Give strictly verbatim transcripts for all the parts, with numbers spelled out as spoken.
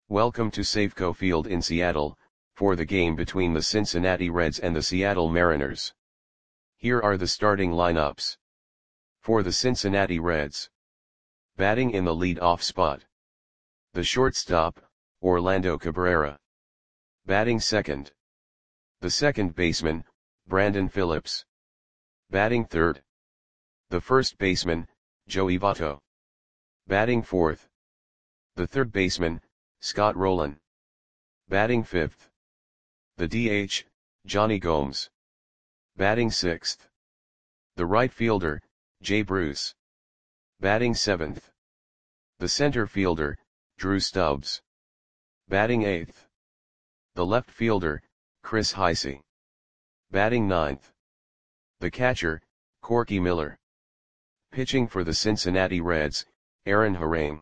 Welcome to Safeco Field in Seattle, for the game between the Cincinnati Reds and the Seattle Mariners. Here are the starting lineups. For the Cincinnati Reds. Batting in the lead-off spot. The shortstop, Orlando Cabrera. Batting second. The second baseman, Brandon Phillips. Batting third. The first baseman, Joey Votto. Batting fourth. The third baseman, Scott Rolen. Batting fifth. The D H, Jonny Gomes. Batting sixth. The right fielder, Jay Bruce. Batting seventh. The center fielder, Drew Stubbs. Batting eighth. The left fielder, Chris Heisey. Batting ninth. The catcher, Corky Miller. Pitching for the Cincinnati Reds, Aaron Harang.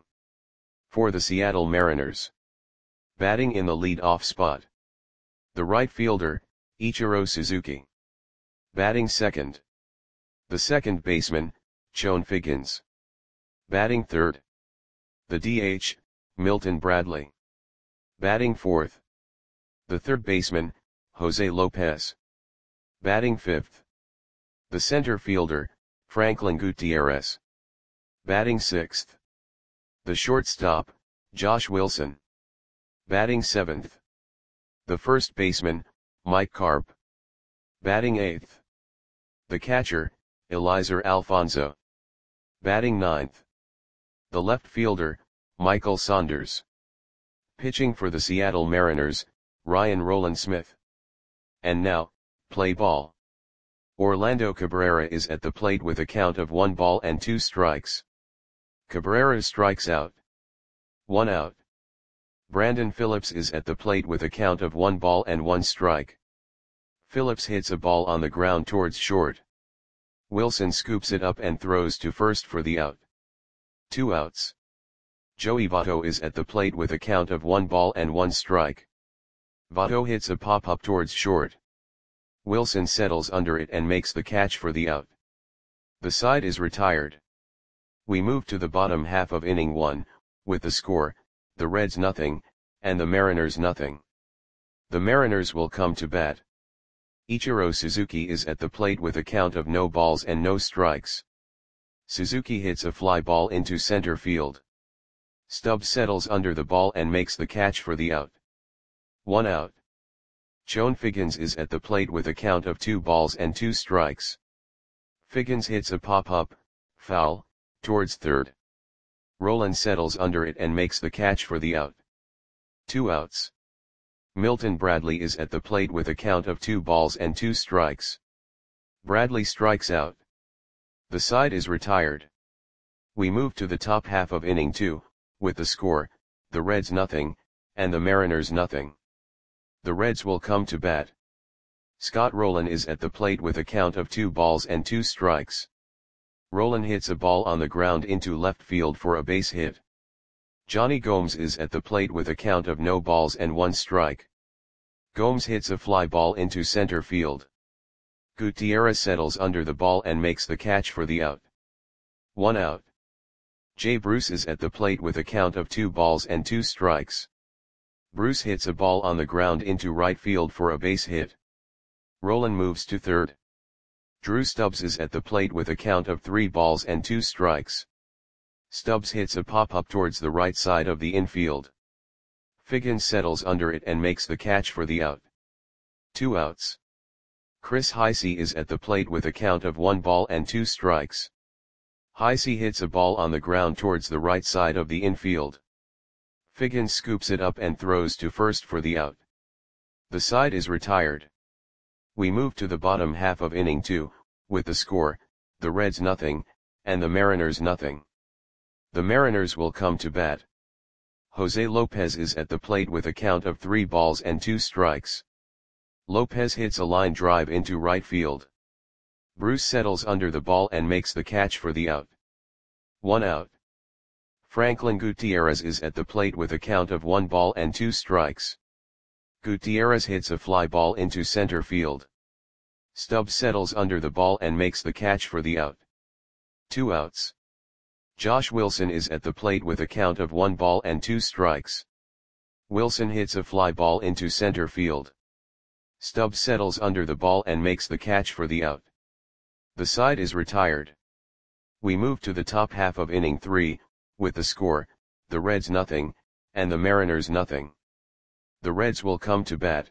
For the Seattle Mariners. Batting in the lead-off spot. The right fielder, Ichiro Suzuki. Batting second. The second baseman, Chone Figgins. Batting third. The D H, Milton Bradley. Batting fourth. The third baseman, Jose Lopez. Batting fifth. The center fielder, Franklin Gutierrez. Batting sixth. The shortstop, Josh Wilson. Batting seventh. The first baseman, Mike Carp. Batting eighth. The catcher, Eliezer Alfonso. Batting ninth. The left fielder, Michael Saunders. Pitching for the Seattle Mariners, Ryan Rowland-Smith. And now, play ball. Orlando Cabrera is at the plate with a count of one ball and two strikes. Cabrera strikes out. One out. Brandon Phillips is at the plate with a count of one ball and one strike. Phillips hits a ball on the ground towards short. Wilson scoops it up and throws to first for the out. Two outs. Joey Votto is at the plate with a count of one ball and one strike. Votto hits a pop-up towards short. Wilson settles under it and makes the catch for the out. The side is retired. We move to the bottom half of inning one, with the score, the Reds nothing, and the Mariners nothing. The Mariners will come to bat. Ichiro Suzuki is at the plate with a count of no balls and no strikes. Suzuki hits a fly ball into center field. Stubbs settles under the ball and makes the catch for the out. One out. Chone Figgins is at the plate with a count of two balls and two strikes. Figgins hits a pop-up, foul, towards third. Rolen settles under it and makes the catch for the out. Two outs. Milton Bradley is at the plate with a count of two balls and two strikes. Bradley strikes out. The side is retired. We move to the top half of inning two, with the score, the Reds nothing, and the Mariners nothing. The Reds will come to bat. Scott Rolen is at the plate with a count of two balls and two strikes. Rolen hits a ball on the ground into left field for a base hit. Jonny Gomes is at the plate with a count of no balls and one strike. Gomes hits a fly ball into center field. Gutierrez settles under the ball and makes the catch for the out. One out. Jay Bruce is at the plate with a count of two balls and two strikes. Bruce hits a ball on the ground into right field for a base hit. Rolen moves to third. Drew Stubbs is at the plate with a count of three balls and two strikes. Stubbs hits a pop-up towards the right side of the infield. Figgins settles under it and makes the catch for the out. Two outs. Chris Heisey is at the plate with a count of one ball and two strikes. Heisey hits a ball on the ground towards the right side of the infield. Figgins scoops it up and throws to first for the out. The side is retired. We move to the bottom half of inning two, with the score, the Reds nothing, and the Mariners nothing. The Mariners will come to bat. Jose Lopez is at the plate with a count of three balls and two strikes. Lopez hits a line drive into right field. Bruce settles under the ball and makes the catch for the out. One out. Franklin Gutierrez is at the plate with a count of one ball and two strikes. Gutierrez hits a fly ball into center field. Stubbs settles under the ball and makes the catch for the out. Two outs. Josh Wilson is at the plate with a count of one ball and two strikes. Wilson hits a fly ball into center field. Stubbs settles under the ball and makes the catch for the out. The side is retired. We move to the top half of inning three, with the score, the Reds nothing, and the Mariners nothing. The Reds will come to bat.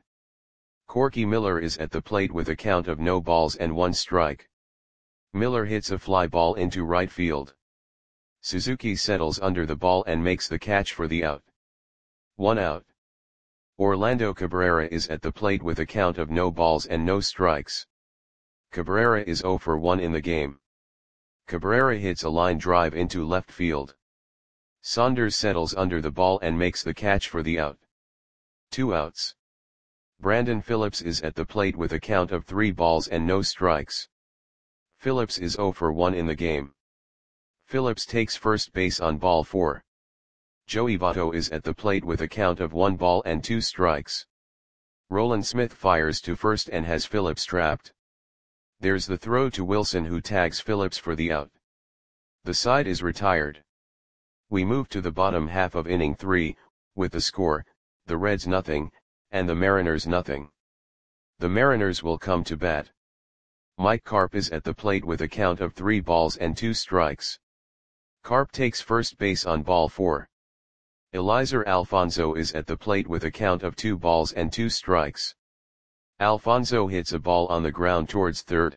Corky Miller is at the plate with a count of no balls and one strike. Miller hits a fly ball into right field. Suzuki settles under the ball and makes the catch for the out. One out. Orlando Cabrera is at the plate with a count of no balls and no strikes. Cabrera is zero for one in the game. Cabrera hits a line drive into left field. Saunders settles under the ball and makes the catch for the out. Two outs. Brandon Phillips is at the plate with a count of three balls and no strikes. Phillips is zero for one in the game. Phillips takes first base on ball four. Joey Votto is at the plate with a count of one ball and two strikes. Roland Smith fires to first and has Phillips trapped. There's the throw to Wilson, who tags Phillips for the out. The side is retired. We move to the bottom half of inning three, with the score, the Reds nothing, and the Mariners nothing. The Mariners will come to bat. Mike Carp is at the plate with a count of three balls and two strikes. Carp takes first base on ball four. Eliezer Alfonso is at the plate with a count of two balls and two strikes. Alfonso hits a ball on the ground towards third.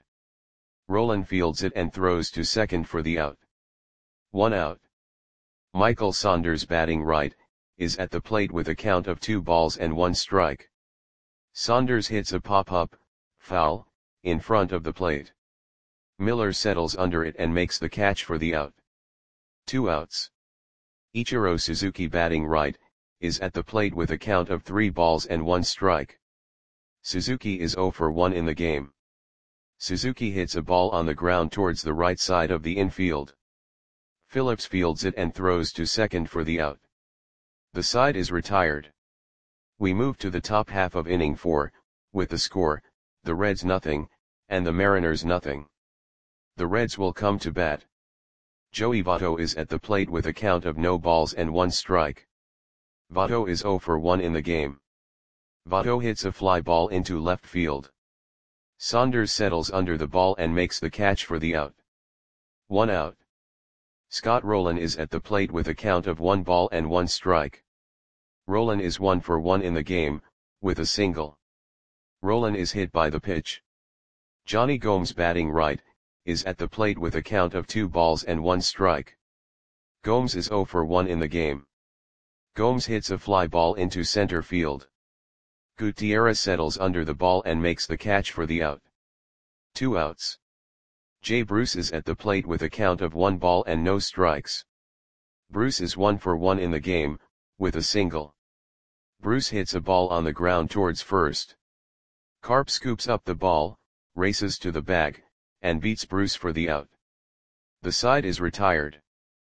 Roland fields it and throws to second for the out. One out. Michael Saunders, batting right, is at the plate with a count of two balls and one strike. Saunders hits a pop-up, foul, in front of the plate. Miller settles under it and makes the catch for the out. Two outs. Ichiro Suzuki, batting right, is at the plate with a count of three balls and one strike. Suzuki is zero for one in the game. Suzuki hits a ball on the ground towards the right side of the infield. Phillips fields it and throws to second for the out. The side is retired. We move to the top half of inning four, with the score, the Reds nothing, and the Mariners nothing. The Reds will come to bat. Joey Votto is at the plate with a count of no balls and one strike. Votto is zero for one in the game. Votto hits a fly ball into left field. Saunders settles under the ball and makes the catch for the out. One out. Scott Rolen is at the plate with a count of one ball and one strike. Rolen is one for one in the game, with a single. Rolen is hit by the pitch. Johnny Gomes, batting right, is at the plate with a count of two balls and one strike. Gomes is zero for one in the game. Gomes hits a fly ball into center field. Gutierrez settles under the ball and makes the catch for the out. Two outs. Jay Bruce is at the plate with a count of one ball and no strikes. Bruce is one for one in the game, with a single. Bruce hits a ball on the ground towards first. Carp scoops up the ball, races to the bag, and beats Bruce for the out. The side is retired.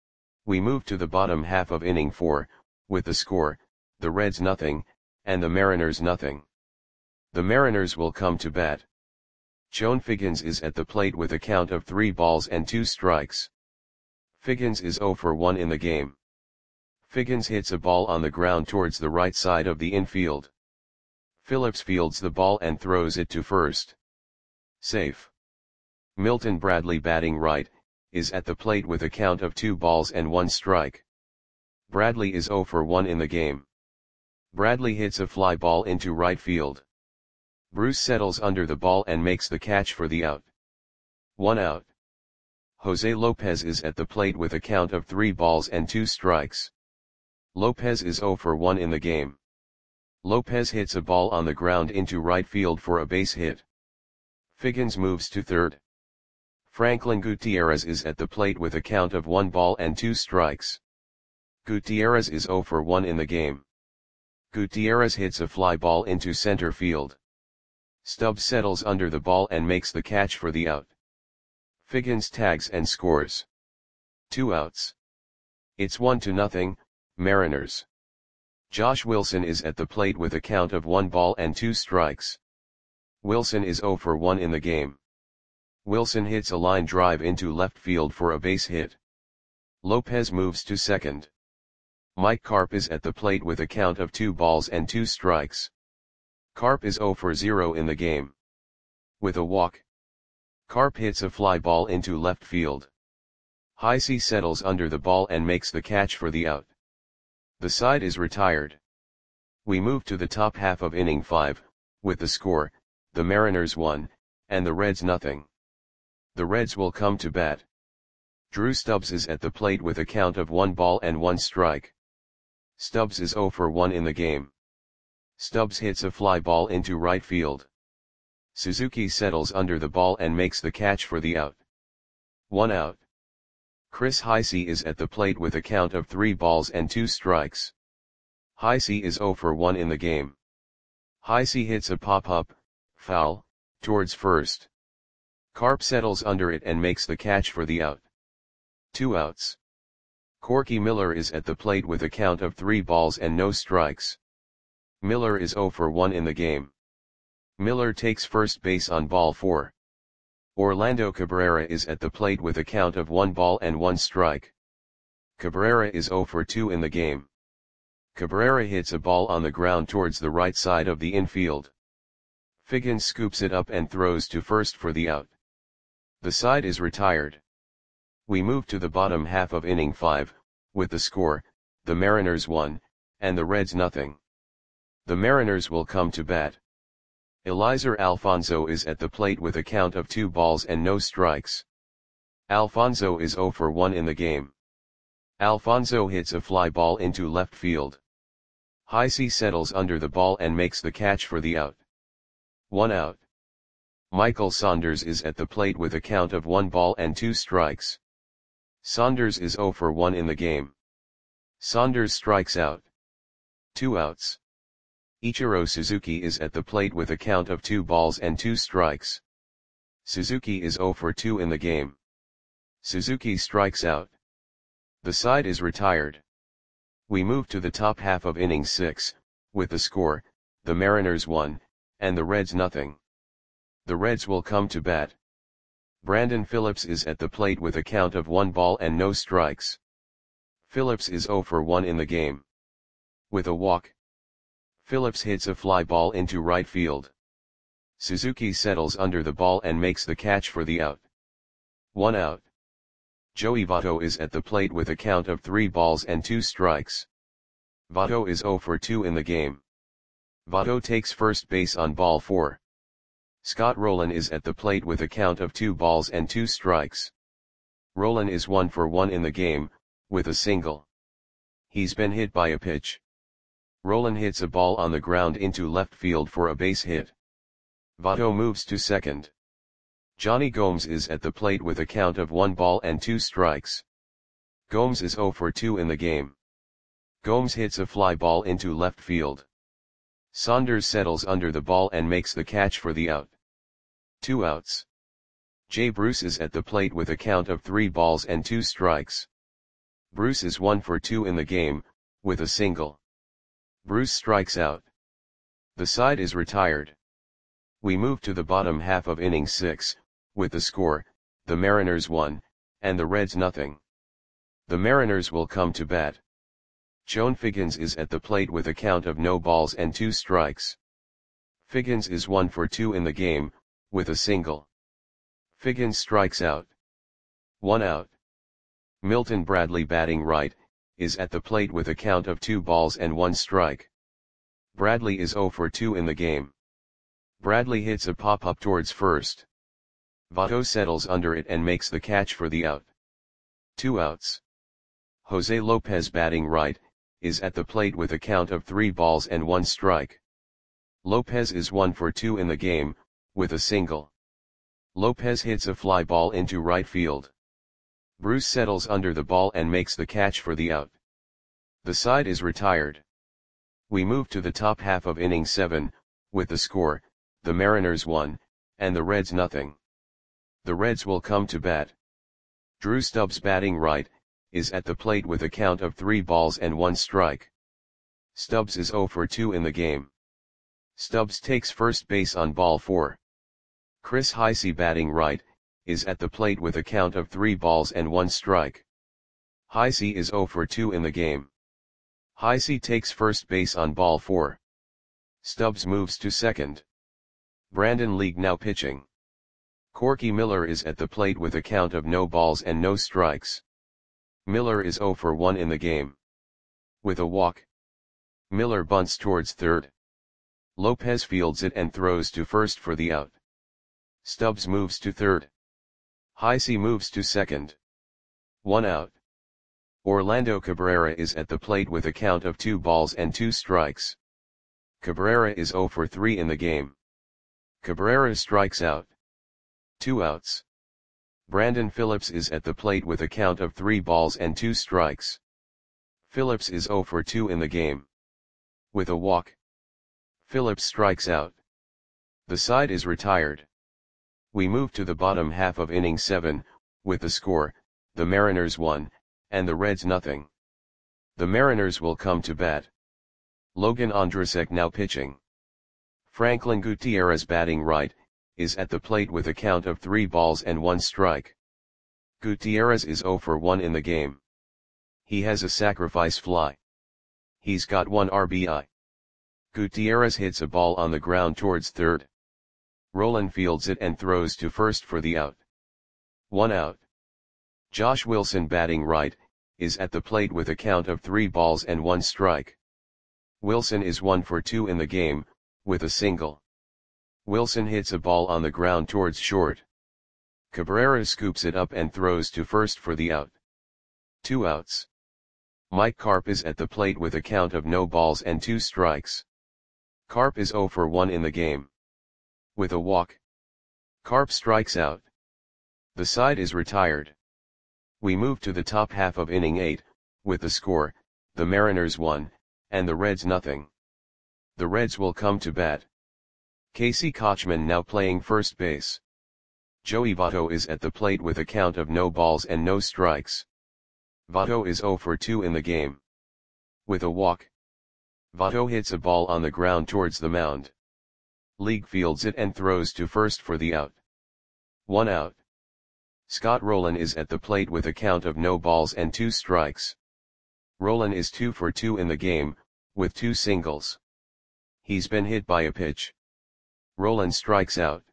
We move to the bottom half of inning four, with the score, the Reds nothing, and the Mariners nothing. The Mariners will come to bat. Chone Figgins is at the plate with a count of three balls and two strikes. Figgins is zero for one in the game. Figgins hits a ball on the ground towards the right side of the infield. Phillips fields the ball and throws it to first. Safe. Milton Bradley, batting right, is at the plate with a count of two balls and one strike. Bradley is zero for one in the game. Bradley hits a fly ball into right field. Bruce settles under the ball and makes the catch for the out. One out. Jose Lopez is at the plate with a count of three balls and two strikes. Lopez is zero for one in the game. Lopez hits a ball on the ground into right field for a base hit. Figgins moves to third. Franklin Gutierrez is at the plate with a count of one ball and two strikes. Gutierrez is zero for one in the game. Gutierrez hits a fly ball into center field. Stubbs settles under the ball and makes the catch for the out. Figgins tags and scores. Two outs. It's one to nothing, Mariners. Josh Wilson is at the plate with a count of one ball and two strikes. Wilson is zero for one in the game. Wilson hits a line drive into left field for a base hit. Lopez moves to second. Mike Carp is at the plate with a count of two balls and two strikes. Carp is zero for zero in the game. With a walk, Carp hits a fly ball into left field. Heisey settles under the ball and makes the catch for the out. The side is retired. We move to the top half of inning five, with the score, the Mariners one, and the Reds nothing. The Reds will come to bat. Drew Stubbs is at the plate with a count of one ball and one strike. Stubbs is zero for one in the game. Stubbs hits a fly ball into right field. Suzuki settles under the ball and makes the catch for the out. One out. Chris Heisey is at the plate with a count of three balls and two strikes. Heisey is zero for one in the game. Heisey hits a pop-up, foul, towards first. Carp settles under it and makes the catch for the out. Two outs. Corky Miller is at the plate with a count of three balls and no strikes. Miller is zero for one in the game. Miller takes first base on ball four. Orlando Cabrera is at the plate with a count of one ball and one strike. Cabrera is zero for two in the game. Cabrera hits a ball on the ground towards the right side of the infield. Figgins scoops it up and throws to first for the out. The side is retired. We move to the bottom half of inning five, with the score, the Mariners one, and the Reds nothing. The Mariners will come to bat. Eliezer Alfonso is at the plate with a count of two balls and no strikes. Alfonso is zero for one in the game. Alfonso hits a fly ball into left field. Heisey settles under the ball and makes the catch for the out. One out. Michael Saunders is at the plate with a count of one ball and two strikes. Saunders is zero for one in the game. Saunders strikes out. Two outs. Ichiro Suzuki is at the plate with a count of two balls and two strikes. Suzuki is zero for two in the game. Suzuki strikes out. The side is retired. We move to the top half of inning six, with the score, the Mariners one, and the Reds nothing. The Reds will come to bat. Brandon Phillips is at the plate with a count of one ball and no strikes. Phillips is zero for one in the game. With a walk, Phillips hits a fly ball into right field. Suzuki settles under the ball and makes the catch for the out. One out. Joey Votto is at the plate with a count of three balls and two strikes. Votto is zero for two in the game. Votto takes first base on ball four. Scott Rowland is at the plate with a count of two balls and two strikes. Rowland is one for one in the game, with a single. He's been hit by a pitch. Rowland hits a ball on the ground into left field for a base hit. Votto moves to second. Johnny Gomes is at the plate with a count of one ball and two strikes. Gomes is zero for two in the game. Gomes hits a fly ball into left field. Saunders settles under the ball and makes the catch for the out. Two outs. Jay Bruce is at the plate with a count of three balls and two strikes. Bruce is one for two in the game, with a single. Bruce strikes out. The side is retired. We move to the bottom half of inning six, with the score, the Mariners one, and the Reds nothing. The Mariners will come to bat. Joan Figgins is at the plate with a count of no balls and two strikes. Figgins is one for two in the game, with a single. Figgins strikes out. One out. Milton Bradley, batting right, is at the plate with a count of two balls and one strike. Bradley is zero for two in the game. Bradley hits a pop-up towards first. Votto settles under it and makes the catch for the out. Two outs. Jose Lopez, batting right, is at the plate with a count of three balls and one strike. Lopez is one for two in the game, with a single. Lopez hits a fly ball into right field. Bruce settles under the ball and makes the catch for the out. The side is retired. We move to the top half of inning seven, with the score, the Mariners one, and the Reds nothing. The Reds will come to bat. Drew Stubbs, batting right, is at the plate with a count of three balls and one strike. Stubbs is zero for two in the game. Stubbs takes first base on ball four. Chris Heisey, batting right, is at the plate with a count of three balls and one strike. Heisey is zero for two in the game. Heisey takes first base on ball four. Stubbs moves to second. Brandon League now pitching. Corky Miller is at the plate with a count of no balls and no strikes. Miller is oh for one in the game. With a walk, Miller bunts towards third. Lopez fields it and throws to first for the out. Stubbs moves to third. Heisey moves to second. One out. Orlando Cabrera is at the plate with a count of two balls and two strikes. Cabrera is oh for three in the game. Cabrera strikes out. Two outs. Brandon Phillips is at the plate with a count of three balls and two strikes. Phillips is oh for two in the game. With a walk, Phillips strikes out. The side is retired. We move to the bottom half of inning seven, with the score, the Mariners one, and the Reds nothing. The Mariners will come to bat. Logan Ondrasek now pitching. Franklin Gutierrez batting right, is at the plate with a count of three balls and one strike. Gutierrez is oh for one in the game. He has a sacrifice fly. He's got one R B I. Gutierrez hits a ball on the ground towards third. Rolen fields it and throws to first for the out. One out. Josh Wilson batting right, is at the plate with a count of three balls and one strike. Wilson is one for two in the game, with a single. Wilson hits a ball on the ground towards short. Cabrera scoops it up and throws to first for the out. Two outs. Mike Carp is at the plate with a count of no balls and two strikes. Carp is oh for one in the game. With a walk, Carp strikes out. The side is retired. We move to the top half of inning eight, with the score, the Mariners one, and the Reds nothing. The Reds will come to bat. Casey Kotchman now playing first base. Joey Votto is at the plate with a count of no balls and no strikes. Votto is oh for two in the game. With a walk, Votto hits a ball on the ground towards the mound. League fields it and throws to first for the out. One out. Scott Rolen is at the plate with a count of no balls and two strikes. Rolen is two for two in the game, with two singles. He's been hit by a pitch. Rolen strikes out.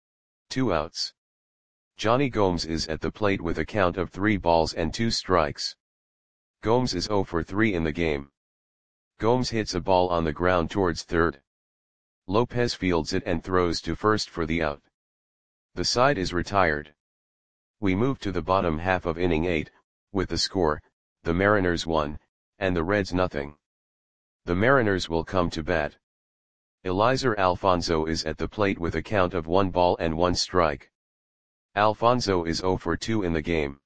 Two outs. Johnny Gomes is at the plate with a count of three balls and two strikes. Gomes is oh for three in the game. Gomes hits a ball on the ground towards third. Lopez fields it and throws to first for the out. The side is retired. We move to the bottom half of inning eight, with the score, the Mariners one, and the Reds nothing. The Mariners will come to bat. Eliezer Alfonso is at the plate with a count of one ball and one strike. Alfonso is oh for two in the game.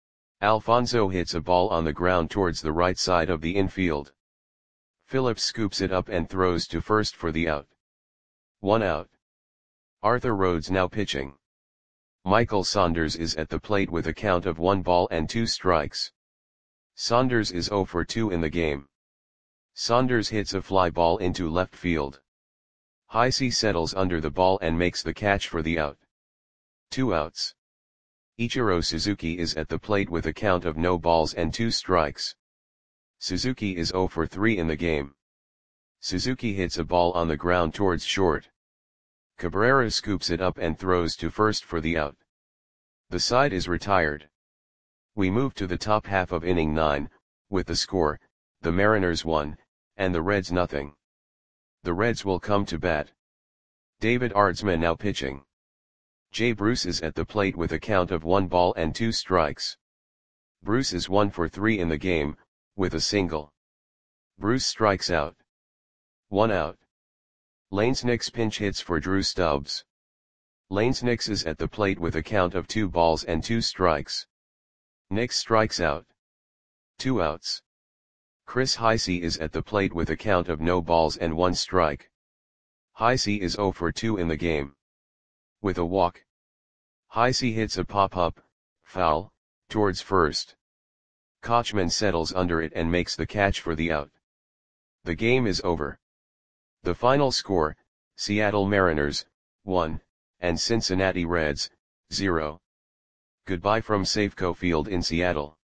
Alfonso hits a ball on the ground towards the right side of the infield. Phillips scoops it up and throws to first for the out. One out. Arthur Rhodes now pitching. Michael Saunders is at the plate with a count of one ball and two strikes. Saunders is oh for two in the game. Saunders hits a fly ball into left field. Heisey settles under the ball and makes the catch for the out. Two outs. Ichiro Suzuki is at the plate with a count of no balls and two strikes. Suzuki is oh for three in the game. Suzuki hits a ball on the ground towards short. Cabrera scoops it up and throws to first for the out. The side is retired. We move to the top half of inning nine, with the score, the Mariners one, and the Reds nothing. The Reds will come to bat. David Aardsma now pitching. Jay Bruce is at the plate with a count of one ball and two strikes. Bruce is one for three in the game, with a single. Bruce strikes out. One out. Lanes Nix pinch hits for Drew Stubbs. Lanes Nix is at the plate with a count of two balls and two strikes. Nix strikes out. Two outs. Chris Heisey is at the plate with a count of no balls and one strike. Heisey is oh for two in the game. With a walk, Heisey hits a pop-up, foul, towards first. Kotchman settles under it and makes the catch for the out. The game is over. The final score, Seattle Mariners, one, and Cincinnati Reds, zero. Goodbye from Safeco Field in Seattle.